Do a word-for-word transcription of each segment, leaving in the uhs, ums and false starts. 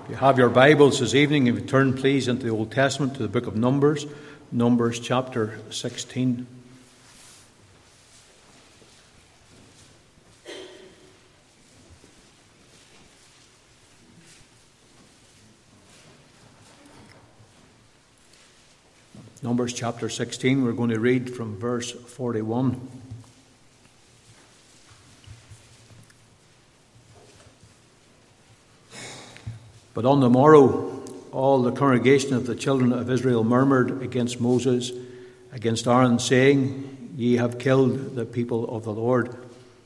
You have your Bibles this evening. If you turn, please, into the Old Testament to the book of Numbers, Numbers chapter sixteen. Numbers chapter sixteen, we're going to read from verse forty-one. But on the morrow, all the congregation of the children of Israel murmured against Moses, against Aaron, saying, Ye have killed the people of the Lord. It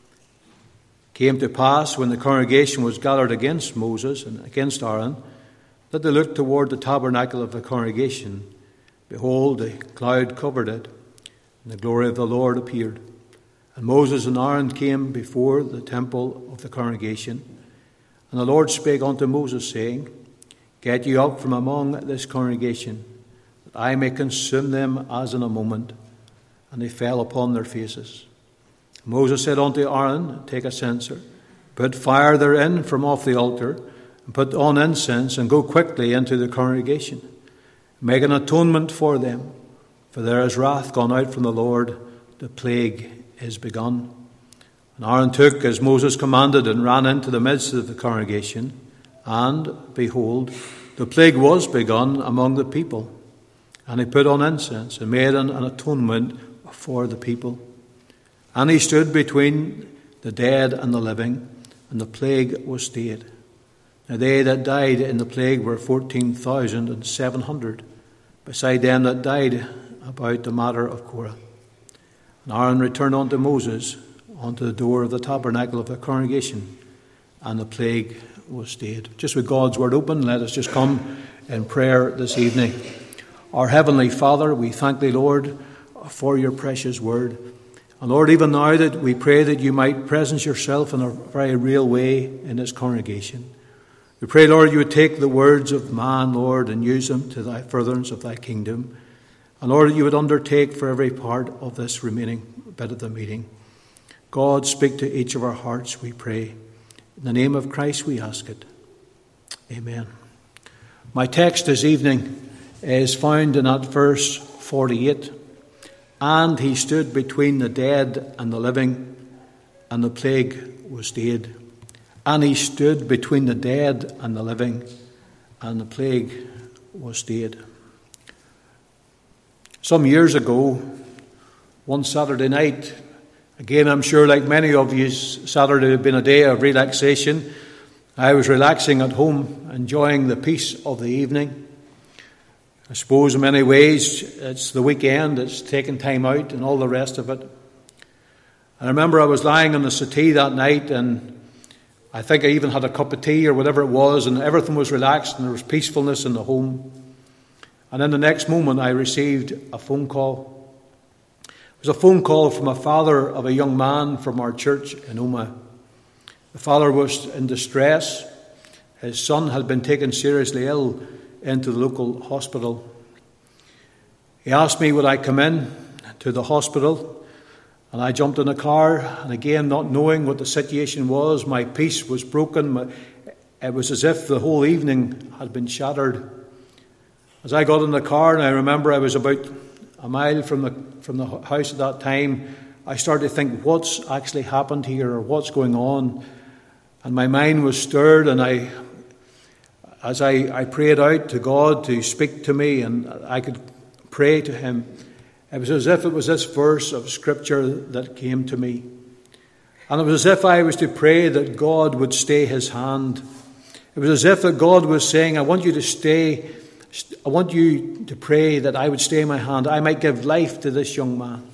came to pass, when the congregation was gathered against Moses and against Aaron, that they looked toward the tabernacle of the congregation. Behold, a cloud covered it, and the glory of the Lord appeared. And Moses and Aaron came before the temple of the congregation. And the Lord spake unto Moses, saying, Get ye up from among this congregation, that I may consume them as in a moment. And they fell upon their faces. Moses said unto Aaron, Take a censer, put fire therein from off the altar, and put on incense, and go quickly into the congregation. Make an atonement for them, for there is wrath gone out from the Lord, the plague is begun. And Aaron took as Moses commanded, and ran into the midst of the congregation. And, behold, the plague was begun among the people. And he put on incense, and made an, an atonement for the people. And he stood between the dead and the living, and the plague was stayed. Now they that died in the plague were fourteen thousand and seven hundred, beside them that died about the matter of Korah. And Aaron returned unto Moses unto the door of the tabernacle of the congregation, and the plague was stayed. Just with God's word open, let us just come in prayer this evening. Our Heavenly Father, we thank Thee, Lord, for Your precious word. And Lord, even now that we pray that You might presence Yourself in a very real way in this congregation. We pray, Lord, You would take the words of man, Lord, and use them to Thy furtherance of Thy kingdom. And Lord, that You would undertake for every part of this remaining bit of the meeting. God, speak to each of our hearts, we pray. In the name of Christ we ask it. Amen. My text this evening is found in that verse forty-eight. And he stood between the dead and the living, and the plague was stayed. And he stood between the dead and the living, and the plague was stayed. Some years ago, one Saturday night, again, I'm sure like many of you, Saturday had been a day of relaxation. I was relaxing at home, enjoying the peace of the evening. I suppose in many ways it's the weekend, it's taking time out and all the rest of it. I remember I was lying on the settee that night, and I think I even had a cup of tea or whatever it was, and everything was relaxed and there was peacefulness in the home. And in the next moment I received a phone call. It was a phone call from a father of a young man from our church in Omagh. The father was in distress. His son had been taken seriously ill into the local hospital. He asked me would I come in to the hospital, and I jumped in the car, and again, not knowing what the situation was, my peace was broken. It was as if the whole evening had been shattered. As I got in the car, and I remember I was about a mile from the from the house at that time, I started to think, what's actually happened here, or what's going on? And my mind was stirred, and I, as I, I prayed out to God to speak to me, and I could pray to Him, it was as if it was this verse of Scripture that came to me. And it was as if I was to pray that God would stay His hand. It was as if that God was saying, I want you to stay I want you to pray that I would stay my hand. I might give life to this young man.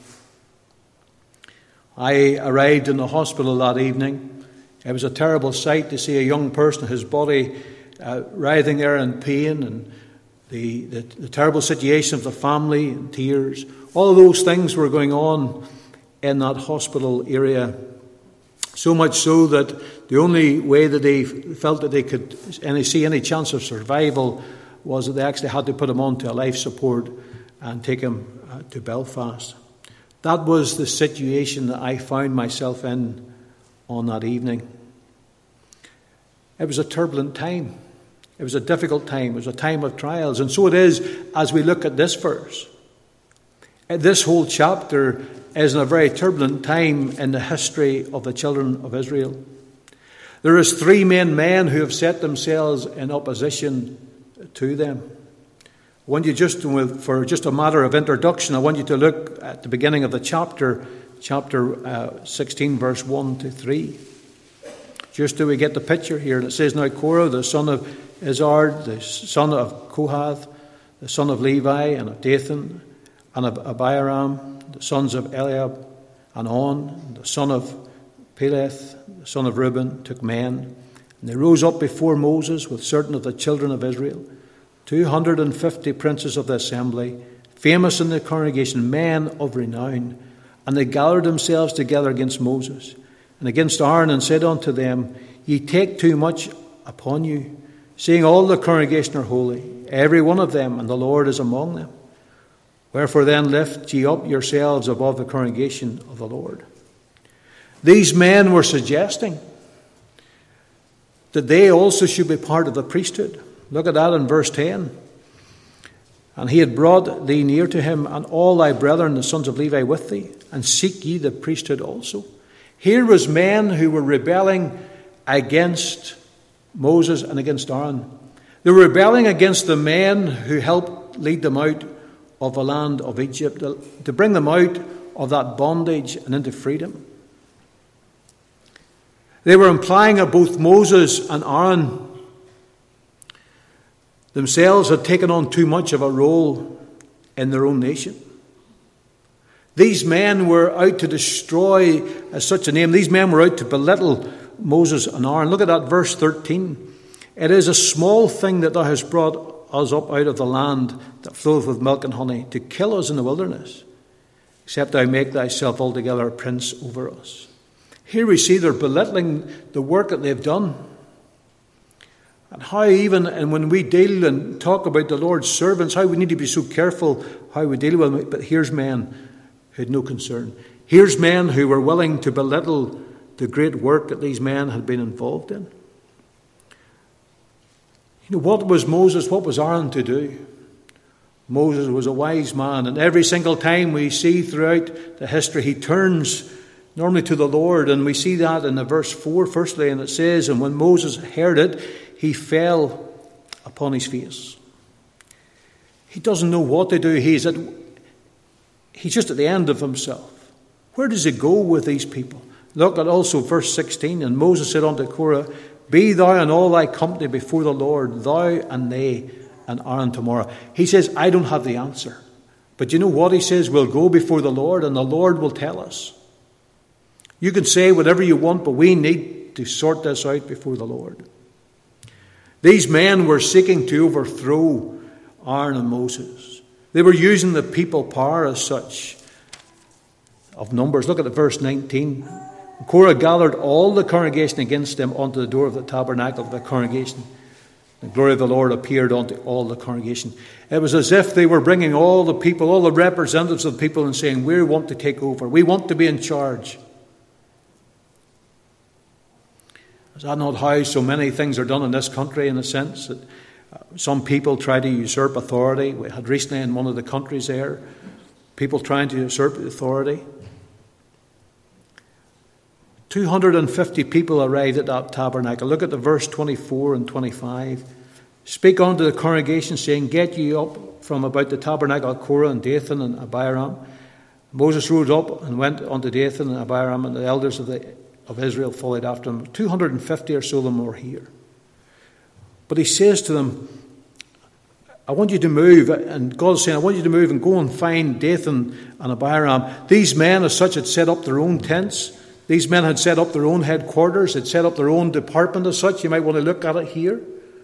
I arrived in the hospital that evening. It was a terrible sight to see a young person, his body uh, writhing there in pain, and the, the, the terrible situation of the family and tears. All of those things were going on in that hospital area. So much so that the only way that they felt that they could any, see any chance of survival was that they actually had to put him onto a life support and take him uh, to Belfast. That was the situation that I found myself in on that evening. It was a turbulent time. It was a difficult time. It was a time of trials. And so it is as we look at this verse. This whole chapter is in a very turbulent time in the history of the children of Israel. There is three main men who have set themselves in opposition to them. I want you just to, for just a matter of introduction, I want you to look at the beginning of the chapter, chapter uh, sixteen, verse one to three. Just do we get the picture here? And it says, "Now Korah, the son of Izhar, the son of Kohath, the son of Levi, and of Dathan, and of Abiram, the sons of Eliab, and On, the son of Peleth, the son of Reuben, took men. And they rose up before Moses with certain of the children of Israel, two hundred and fifty princes of the assembly, famous in the congregation, men of renown. And they gathered themselves together against Moses and against Aaron, and said unto them, Ye take too much upon you, seeing all the congregation are holy, every one of them, and the Lord is among them. Wherefore then lift ye up yourselves above the congregation of the Lord." These men were suggesting that they also should be part of the priesthood. Look at that in verse ten. "And he had brought thee near to him, and all thy brethren, the sons of Levi, with thee, and seek ye the priesthood also." Here was men who were rebelling against Moses and against Aaron. They were rebelling against the men who helped lead them out of the land of Egypt, to bring them out of that bondage and into freedom. They were implying that both Moses and Aaron themselves had taken on too much of a role in their own nation. These men were out to destroy as such a name. These men were out to belittle Moses and Aaron. Look at that verse thirteen. "It is a small thing that thou hast brought us up out of the land that floweth with milk and honey, to kill us in the wilderness, except thou make thyself altogether a prince over us." Here we see they're belittling the work that they've done. And how even, and when we deal and talk about the Lord's servants, how we need to be so careful how we deal with them. But here's men who had no concern. Here's men who were willing to belittle the great work that these men had been involved in. You know, what was Moses, what was Aaron to do? Moses was a wise man, and every single time we see throughout the history, he turns normally to the Lord, and we see that in the verse four, firstly, and it says, "And when Moses heard it, he fell upon his face." He doesn't know what to do. He's at, he's just at the end of himself. Where does he go with these people? Look at also verse sixteen. "And Moses said unto Korah, Be thou and all thy company before the Lord, thou and they and Aaron tomorrow." He says, I don't have the answer. But you know what he says? We'll go before the Lord, and the Lord will tell us. You can say whatever you want, but we need to sort this out before the Lord. These men were seeking to overthrow Aaron and Moses. They were using the people power as such of numbers. Look at the verse nineteen. "Korah gathered all the congregation against them unto the door of the tabernacle of the congregation. The glory of the Lord appeared unto all the congregation." It was as if they were bringing all the people, all the representatives of the people, and saying, "We want to take over. We want to be in charge." Is that not how so many things are done in this country, in a sense? That some people try to usurp authority. We had recently in one of the countries there, people trying to usurp authority. two hundred fifty people arrived at that tabernacle. Look at the verse twenty-four and twenty-five. "Speak unto the congregation, saying, Get ye up from about the tabernacle of Korah and Dathan and Abiram. Moses rose up and went unto Dathan and Abiram, and the elders of the of Israel followed after him. two hundred fifty or so of them were here. But he says to them, I want you to move, and God's saying, I want you to move and go and find Dathan and Abiram. These men as such had set up their own tents. These men had set up their own headquarters, had set up their own department as such. You might want to look at it here.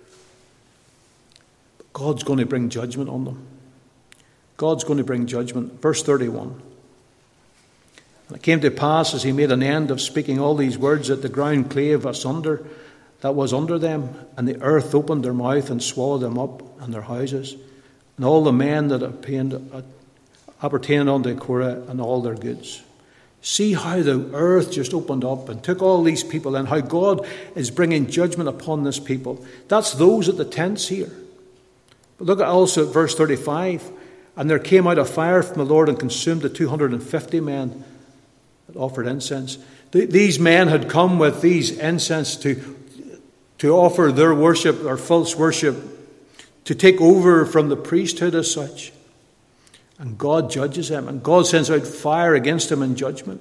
But God's going to bring judgment on them. God's going to bring judgment. Verse thirty-one. "And it came to pass, as he made an end of speaking all these words, that the ground clave asunder that was under them, and the earth opened their mouth and swallowed them up and their houses, and all the men that appertained unto Korah and all their goods." See how the earth just opened up and took all these people in, how God is bringing judgment upon this people. That's those at the tents here. But look at also at verse thirty-five. And there came out a fire from the Lord and consumed the two hundred fifty men that offered incense. These men had come with these incense to, to offer their worship, or false worship, to take over from the priesthood as such. And God judges them, and God sends out fire against them in judgment.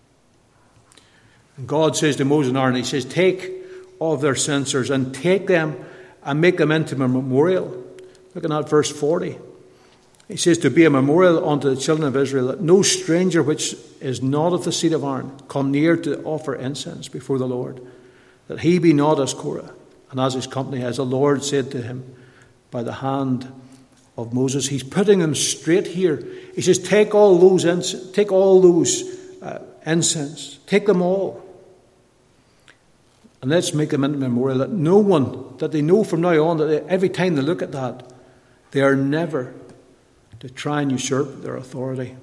And God says to Moses and Aaron, he says, take all of their censers and take them and make them into a memorial. Look at verse forty. He says, to be a memorial unto the children of Israel, that no stranger which is not of the seed of Aaron come near to offer incense before the Lord, that he be not as Korah and as his company, as the Lord said to him by the hand of Moses. He's putting them straight here. He says, take all those incense, take all those uh, incense, take them all, and let's make them into a memorial, that no one, that they know from now on, that they, every time they look at that, they are never to try and usurp their authority.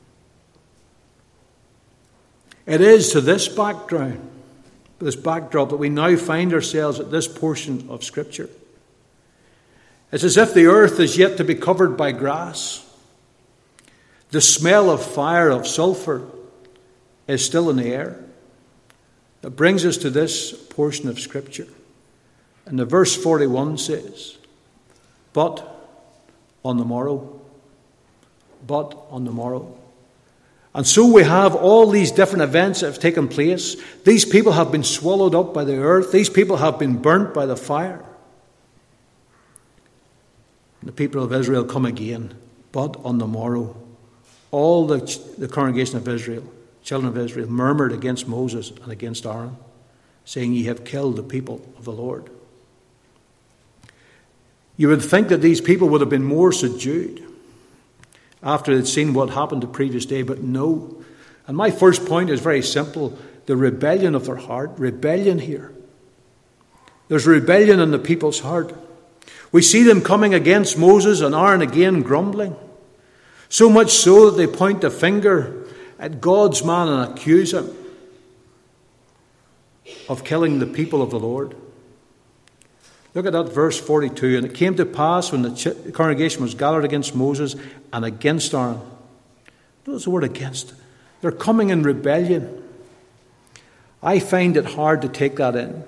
It is to this background, this backdrop, that we now find ourselves at this portion of Scripture. It's as if the earth is yet to be covered by grass. The smell of fire, of sulfur, is still in the air. That brings us to this portion of Scripture. And the verse forty-one says, but on the morrow, but on the morrow. And so we have all these different events that have taken place. These people have been swallowed up by the earth. These people have been burnt by the fire. The people of Israel come again, but on the morrow. All the, the congregation of Israel, children of Israel, murmured against Moses and against Aaron, saying, ye have killed the people of the Lord. You would think that these people would have been more subdued after they'd seen what happened the previous day, but no. And my first point is very simple. The rebellion of their heart. Rebellion here. There's rebellion in the people's heart. We see them coming against Moses and Aaron again grumbling. So much so that they point the finger at God's man and accuse him of killing the people of the Lord. Look at that verse forty-two. And it came to pass when the congregation was gathered against Moses and against Aaron. Notice the word against. They're coming in rebellion. I find it hard to take that in.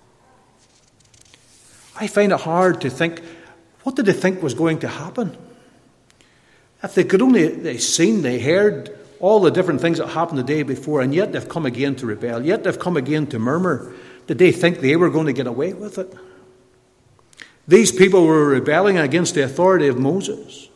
I find it hard to think, what did they think was going to happen? If they could only, they seen, they heard all the different things that happened the day before, and yet they've come again to rebel, yet they've come again to murmur. Did they think they were going to get away with it? These people were rebelling against the authority of Moses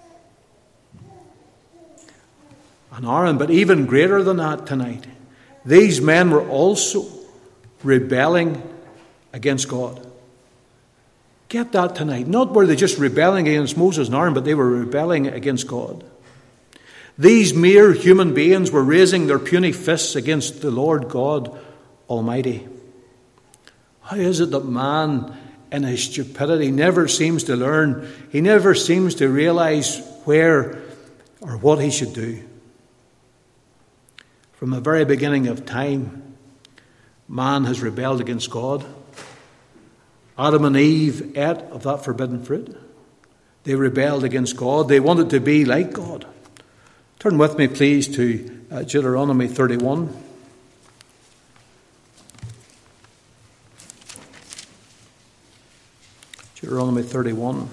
and Aaron, but even greater than that tonight, these men were also rebelling against God. Get that tonight. Not were they just rebelling against Moses and Aaron, but they were rebelling against God. These mere human beings were raising their puny fists against the Lord God Almighty. How is it that man, in his stupidity, never seems to learn? He never seems to realize where or what he should do. From the very beginning of time, man has rebelled against God. Adam and Eve ate of that forbidden fruit. They rebelled against God. They wanted to be like God. Turn with me, please, to uh, Deuteronomy thirty-one. Deuteronomy thirty-one.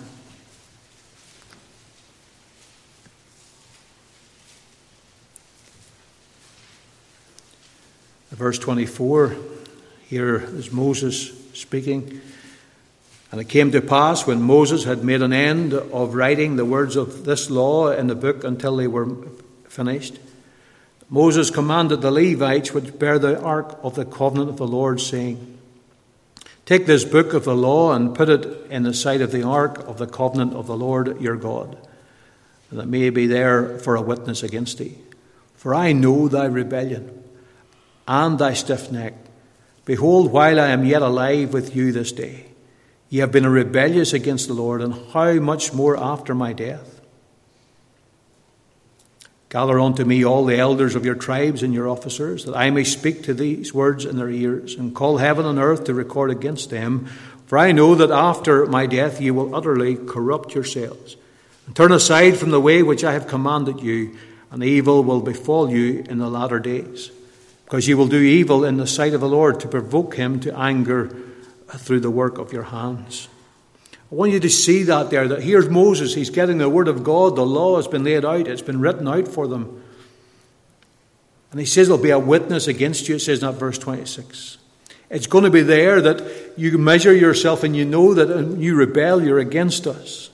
Verse twenty-four, here is Moses speaking. And it came to pass, when Moses had made an end of writing the words of this law in the book until they were finished, Moses commanded the Levites which bear the ark of the covenant of the Lord, saying, take this book of the law and put it in the sight of the ark of the covenant of the Lord your God, and it may be there for a witness against thee. For I know thy rebellion and thy stiff neck. Behold, while I am yet alive with you this day, ye have been rebellious against the Lord, and how much more after my death? Gather unto me all the elders of your tribes and your officers, that I may speak to these words in their ears, and call heaven and earth to record against them. For I know that after my death ye will utterly corrupt yourselves, and turn aside from the way which I have commanded you, and evil will befall you in the latter days. Because ye will do evil in the sight of the Lord, to provoke him to anger through the work of your hands. I want you to see that there, that here's Moses, he's getting the word of God, the law has been laid out, it's been written out for them. And he says there'll be a witness against you, it says in that verse twenty-six. It's going to be there that you measure yourself and you know that when you rebel, you're against us.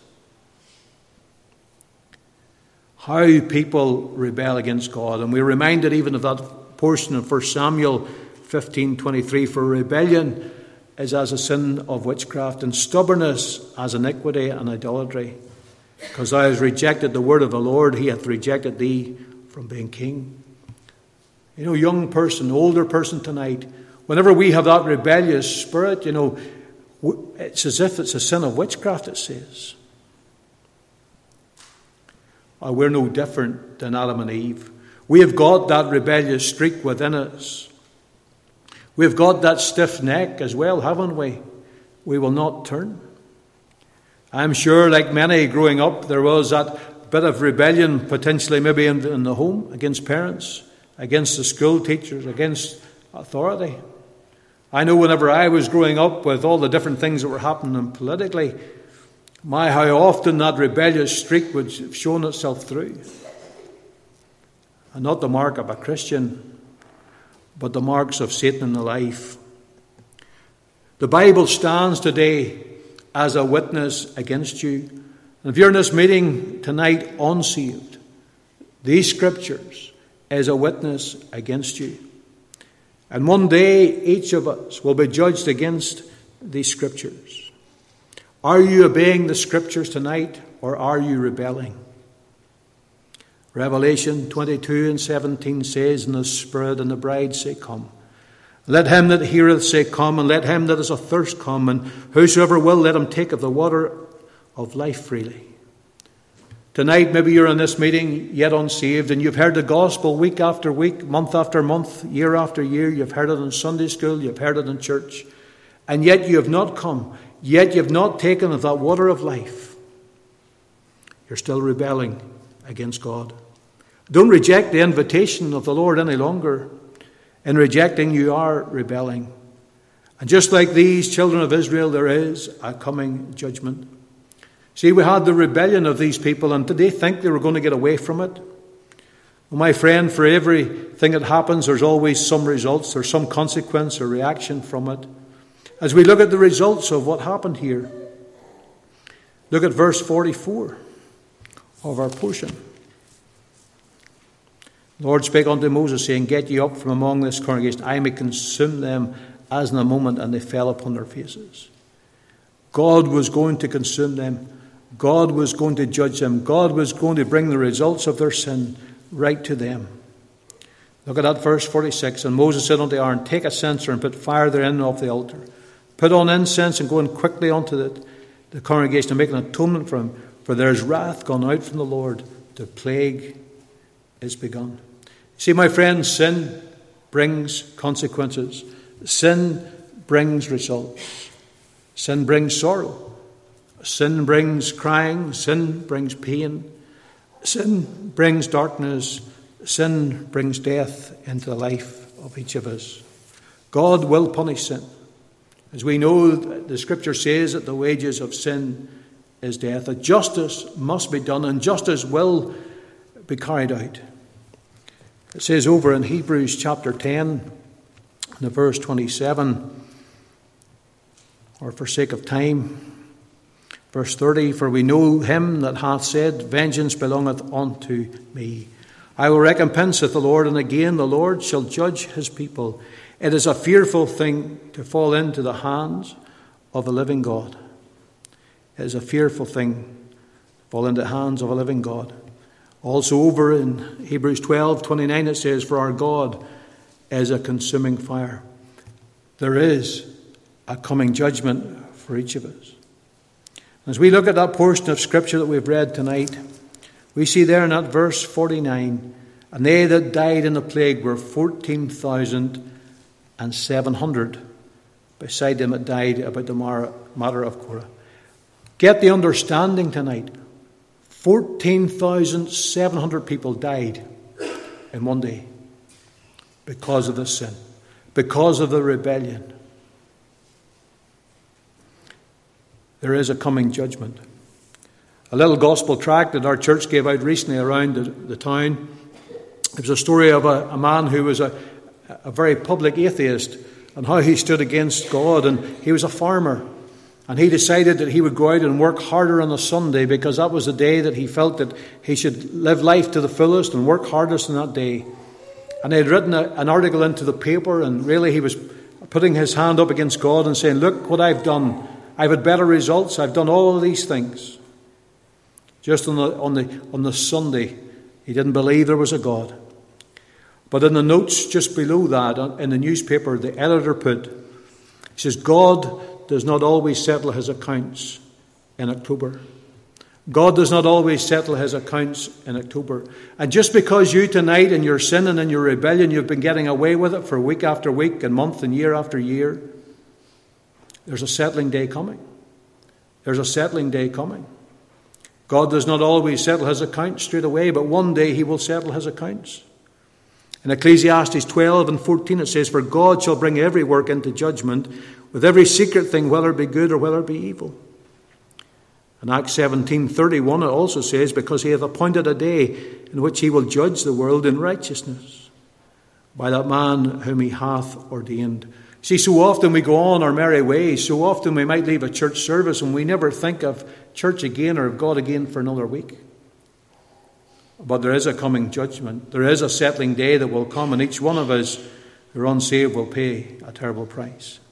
How people rebel against God. And we're reminded even of that portion of First Samuel fifteen twenty-three, for rebellion is as a sin of witchcraft, and stubbornness as iniquity and idolatry. Because thou hast rejected the word of the Lord, he hath rejected thee from being king. You know, young person, older person tonight, whenever we have that rebellious spirit, you know, it's as if it's a sin of witchcraft, it says. Oh, we're no different than Adam and Eve. We have got that rebellious streak within us. We've got that stiff neck as well, haven't we? We will not turn. I'm sure, like many growing up, there was that bit of rebellion potentially maybe in, in the home, against parents, against the school teachers, against authority. I know whenever I was growing up with all the different things that were happening politically, my, how often that rebellious streak would have shown itself through. And not the mark of a Christian, but the marks of Satan in the life. The Bible stands today as a witness against you. And if you're in this meeting tonight unsaved, these scriptures is a witness against you. And one day each of us will be judged against these scriptures. Are you obeying the scriptures tonight, or are you rebelling? Revelation twenty-two and seventeen says, and the Spirit and the bride say, come. Let him that heareth say, come, and let him that is athirst come, and whosoever will, let him take of the water of life freely. Tonight, maybe you're in this meeting yet unsaved, and you've heard the gospel week after week, month after month, year after year. You've heard it in Sunday school, you've heard it in church, and yet you have not come, yet you have not taken of that water of life. You're still rebelling against God. Don't reject the invitation of the Lord any longer. In rejecting, you are rebelling. And just like these children of Israel, there is a coming judgment. See, we had the rebellion of these people, and did they think they were going to get away from it? Well, my friend, for everything that happens, there's always some results, there's some consequence or reaction from it. As we look at the results of what happened here, look at verse forty-four of our portion. The Lord spake unto Moses, saying, get ye up from among this congregation, I may consume them as in a moment, and they fell upon their faces. God was going to consume them. God was going to judge them. God was going to bring the results of their sin right to them. Look at that verse forty-six. And Moses said unto Aaron, take a censer and put fire therein off the altar. Put on incense and go in quickly unto the, the congregation and make an atonement for him. For there is wrath gone out from the Lord. The plague is begun. See, my friends, sin brings consequences. Sin brings results. Sin brings sorrow. Sin brings crying. Sin brings pain. Sin brings darkness. Sin brings death into the life of each of us. God will punish sin. As we know, the Scripture says that the wages of sin is death. That justice must be done, and justice will be carried out. It says over in Hebrews chapter ten, in the verse twenty-seven, or for sake of time, verse thirty, for we know him that hath said, vengeance belongeth unto me. I will recompense, saith the Lord, and again the Lord shall judge his people. It is a fearful thing to fall into the hands of a living God. It is a fearful thing to fall into the hands of a living God. Also over in Hebrews twelve twenty-nine it says, for our God is a consuming fire. There is a coming judgment for each of us. As we look at that portion of Scripture that we've read tonight, We see there in that verse forty-nine, and they that died in the plague were fourteen thousand seven hundred, beside them that died about the matter of Korah. Get the understanding tonight. fourteen thousand seven hundred people died in one day because of the sin, because of the rebellion. There is a coming judgment. A little gospel tract that our church gave out recently around the, the town. It was a story of a, a man who was a, a very public atheist and how he stood against God. And he was a farmer. And he decided that he would go out and work harder on a Sunday because that was the day that he felt that he should live life to the fullest and work hardest on that day. And he had written a, an article into the paper, and really he was putting his hand up against God and saying, look what I've done. I've had better results. I've done all of these things. Just on the, on the, on the Sunday, he didn't believe there was a God. But in the notes just below that, in the newspaper, the editor put, he says, God does not always settle his accounts in October. God does not always settle his accounts in October. And just because you tonight in your sin and in your rebellion, you've been getting away with it for week after week and month and year after year, there's a settling day coming. There's a settling day coming. God does not always settle his accounts straight away, but one day he will settle his accounts. In Ecclesiastes twelve and fourteen it says, for God shall bring every work into judgment with every secret thing, whether it be good or whether it be evil. In Acts seventeen thirty-one it also says, because he hath appointed a day in which he will judge the world in righteousness by that man whom he hath ordained. See, so often we go on our merry ways. So often we might leave a church service and we never think of church again or of God again for another week. But there is a coming judgment. There is a settling day that will come, and each one of us who are unsaved will pay a terrible price.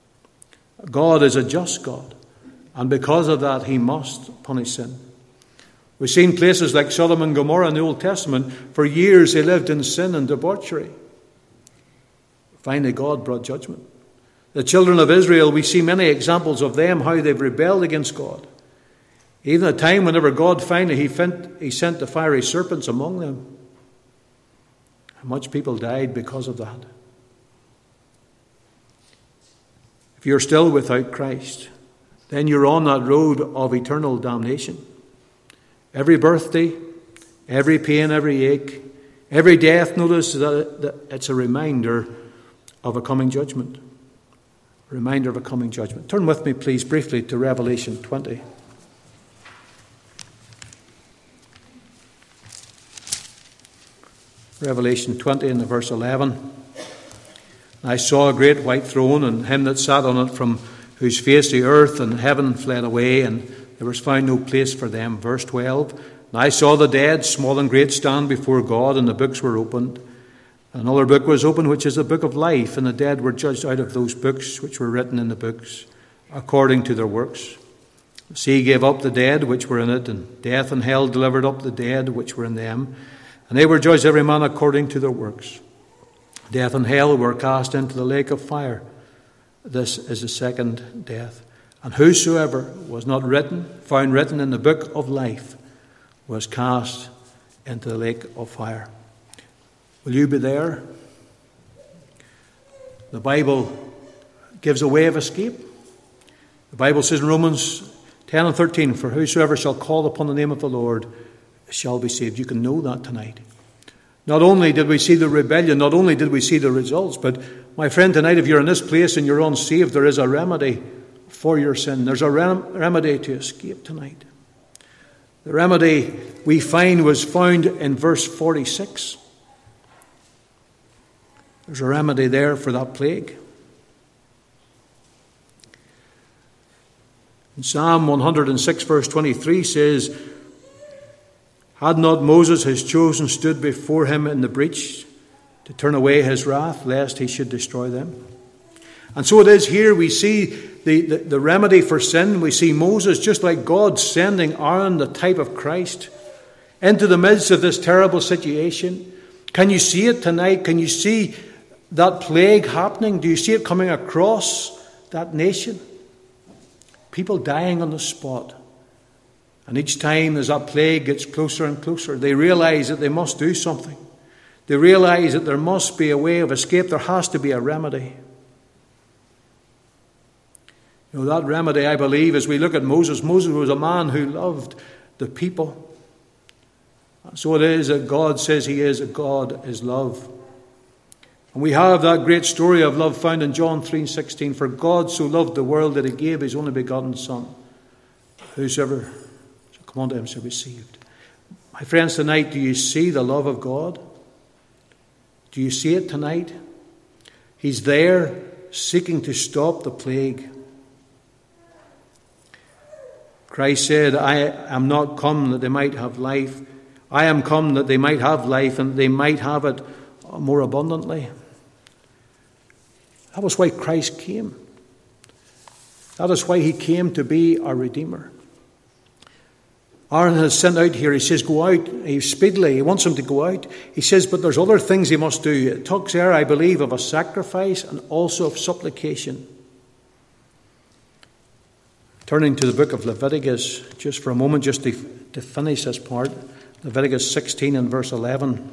God is a just God, and because of that he must punish sin. We've seen places like Sodom and Gomorrah in the Old Testament. For years they lived in sin and debauchery. Finally, God brought judgment. The children of Israel, we see many examples of them, how they've rebelled against God. Even at a time whenever God finally, he, fent, he sent the fiery serpents among them. And much people died because of that. If you're still without Christ, then you're on that road of eternal damnation. Every birthday, every pain, every ache, every death, notice that it's a reminder of a coming judgment. A reminder of a coming judgment. Turn with me, please, briefly to Revelation twenty. Revelation twenty and verse eleven. I saw a great white throne, and him that sat on it, from whose face the earth and heaven fled away, and there was found no place for them. Verse twelve. And I saw the dead, small and great, stand before God, and the books were opened. Another book was opened, which is the book of life, and the dead were judged out of those books which were written in the books, according to their works. The sea gave up the dead which were in it, and death and hell delivered up the dead which were in them. And they were judged every man according to their works. Death and hell were cast into the lake of fire. This is the second death. And whosoever was not written, found written in the book of life, was cast into the lake of fire. Will you be there? The Bible gives a way of escape. The Bible says in Romans ten and thirteen, for whosoever shall call upon the name of the Lord shall be saved. You can know that tonight. Not only did we see the rebellion, not only did we see the results, but my friend, tonight, if you're in this place and you're unsaved, there is a remedy for your sin. There's a rem- remedy to escape tonight. The remedy we find was found in verse forty-six. There's a remedy there for that plague. In Psalm one hundred six, verse twenty-three says, had not Moses, his chosen, stood before him in the breach to turn away his wrath, lest he should destroy them? And so it is here. We see the, the, the remedy for sin. We see Moses, just like God, sending Aaron, the type of Christ, into the midst of this terrible situation. Can you see it tonight? Can you see that plague happening? Do you see it coming across that nation? People dying on the spot. And each time as that plague gets closer and closer, they realize that they must do something. They realize that there must be a way of escape. There has to be a remedy. You know, that remedy, I believe, as we look at Moses, Moses was a man who loved the people. So it is that God says he is, that God is love. And we have that great story of love found in John three sixteen. For God so loved the world that he gave his only begotten Son. Whosoever shall come unto him shall be saved. My friends, tonight, do you see the love of God? Do you see it tonight? He's there seeking to stop the plague. Christ said, I am not come that they might have life. I am come that they might have life and they might have it more abundantly. That was why Christ came. That is why he came to be our Redeemer. Aaron has sent out here, he says, go out he speedily. He wants them to go out. He says, but there's other things he must do. It talks there, I believe, of a sacrifice and also of supplication. Turning to the book of Leviticus, just for a moment, just to, to finish this part. Leviticus sixteen and verse eleven.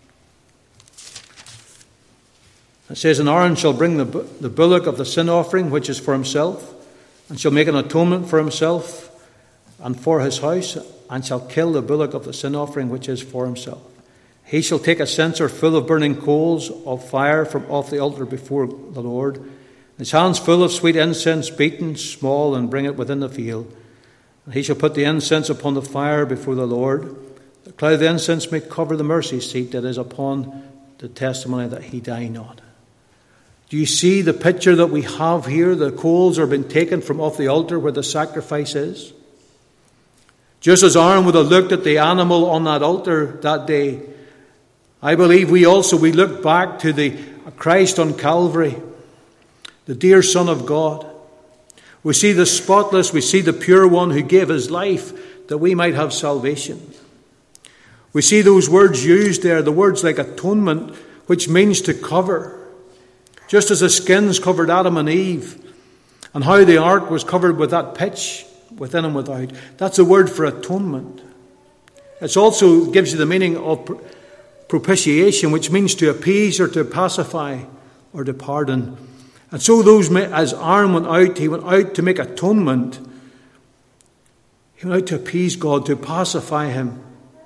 It says, and Aaron shall bring the, the bullock of the sin offering, which is for himself, and shall make an atonement for himself and for his house, and shall kill the bullock of the sin offering, which is for himself. He shall take a censer full of burning coals of fire from off the altar before the Lord, his hands full of sweet incense, beaten small, and bring it within the field. And he shall put the incense upon the fire before the Lord. The cloud of the incense may cover the mercy seat that is upon the testimony that he die not. Do you see the picture that we have here? The coals are being taken from off the altar where the sacrifice is. Just as Aaron would have looked at the animal on that altar that day, I believe we also, we look back to the Christ on Calvary, the dear Son of God. We see the spotless, we see the pure one who gave his life that we might have salvation. We see those words used there, the words like atonement, which means to cover. Just as the skins covered Adam and Eve, and how the ark was covered with that pitch within and without. That's the word for atonement. It also gives you the meaning of propitiation, which means to appease or to pacify or to pardon. And so those, as Aaron went out, he went out to make atonement. He went out to appease God, to pacify him.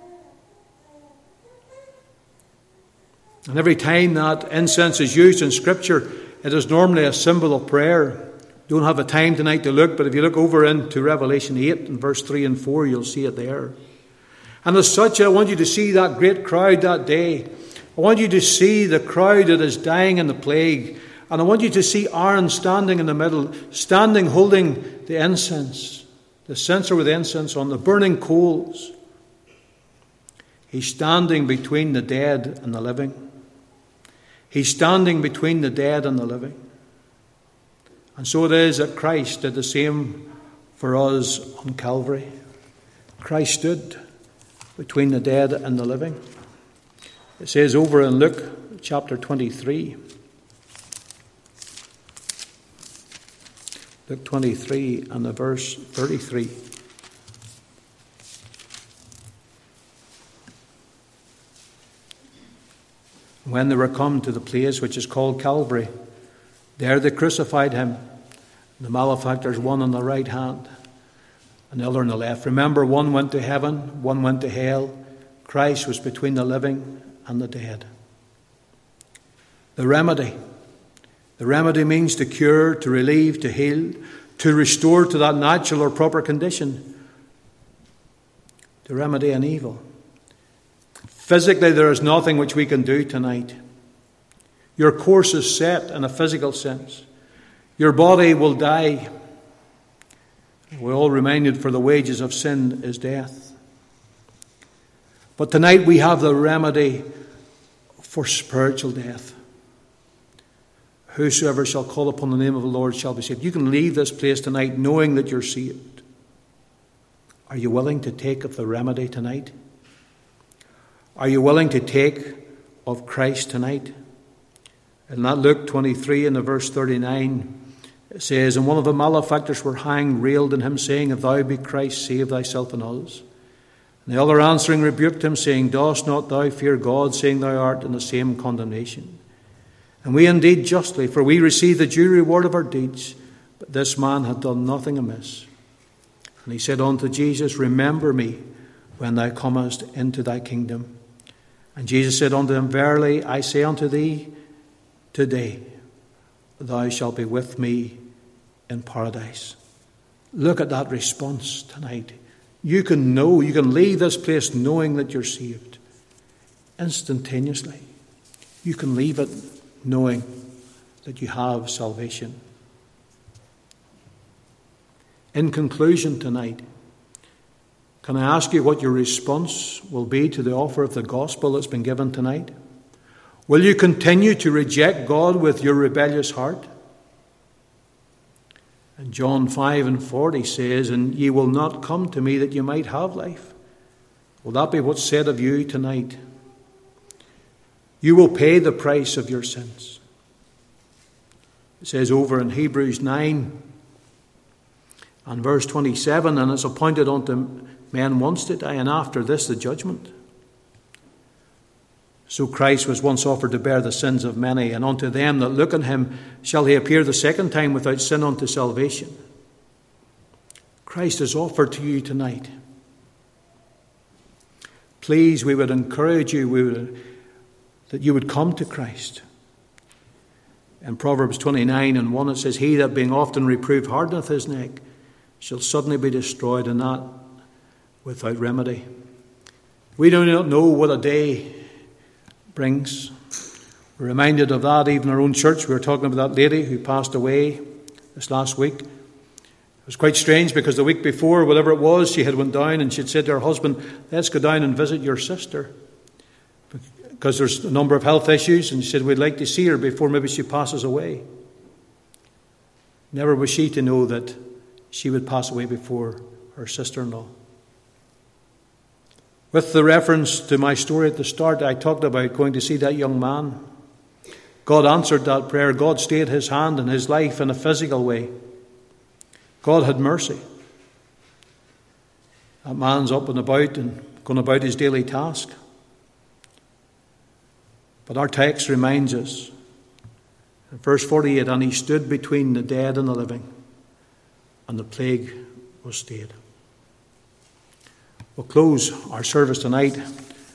And every time that incense is used in Scripture, it is normally a symbol of prayer. Don't have a time tonight to look, but if you look over into Revelation eight and verse three and four, you'll see it there. And as such, I want you to see that great crowd that day. I want you to see the crowd that is dying in the plague. And I want you to see Aaron standing in the middle, standing holding the incense, the censer with incense on, the burning coals. He's standing between the dead and the living. He's standing between the dead and the living. And so it is that Christ did the same for us on Calvary. Christ stood between the dead and the living. It says over in Luke chapter twenty-three. Luke twenty-three and the verse thirty-three. When they were come to the place which is called Calvary, there they crucified him, the malefactors, one on the right hand and the other on the left. Remember, one went to heaven, one went to hell. Christ was between the living and the dead. The remedy. The remedy means to cure, to relieve, to heal, to restore to that natural or proper condition, to remedy an evil. Physically, there is nothing which we can do tonight. Your course is set in a physical sense. Your body will die. We're all reminded, for the wages of sin is death. But tonight we have the remedy for spiritual death. Whosoever shall call upon the name of the Lord shall be saved. You can leave this place tonight knowing that you're saved. Are you willing to take of the remedy tonight? Are you willing to take of Christ tonight? In that Luke twenty-three and the verse thirty-nine, It says, and one of the malefactors were hanged, railed on him, saying, if thou be Christ, save thyself and us. And the other answering rebuked him, saying, dost not thou fear God, seeing thou art in the same condemnation? And we indeed justly, for we receive the due reward of our deeds. But this man had done nothing amiss. And he said unto Jesus, remember me when thou comest into thy kingdom. And Jesus said unto him, verily I say unto thee, today thou shalt be with me in paradise. Look at that response tonight. You can know, you can leave this place knowing that you're saved. Instantaneously. You can leave it knowing that you have salvation. In conclusion tonight, can I ask you what your response will be to the offer of the gospel that's been given tonight? Will you continue to reject God with your rebellious heart? And John five and forty says, and ye will not come to me that you might have life. Will that be what's said of you tonight? You will pay the price of your sins. It says over in Hebrews nine and verse twenty-seven, and it's appointed unto men once to die, and after this the judgment. So Christ was once offered to bear the sins of many, and unto them that look on him shall he appear the second time without sin unto salvation. Christ is offered to you tonight. Please, we would encourage you we would, that you would come to Christ. In Proverbs twenty-nine and one it says, he that being often reproved hardeneth his neck shall suddenly be destroyed, and that without remedy. We do not know what a day brings. We're reminded of that even in our own church. We were talking about that lady who passed away this last week. It was quite strange because the week before, whatever it was, she had went down and she'd said to her husband, let's go down and visit your sister, because there's a number of health issues, and she said we'd like to see her before maybe she passes away. Never was she to know that she would pass away before her sister-in-law. With the reference to my story at the start, I talked about going to see that young man. God answered that prayer. God stayed his hand in his life in a physical way. God had mercy. That man's up and about and going about his daily task. But our text reminds us, in verse forty-eight, and he stood between the dead and the living, and the plague was stayed. We'll close our service tonight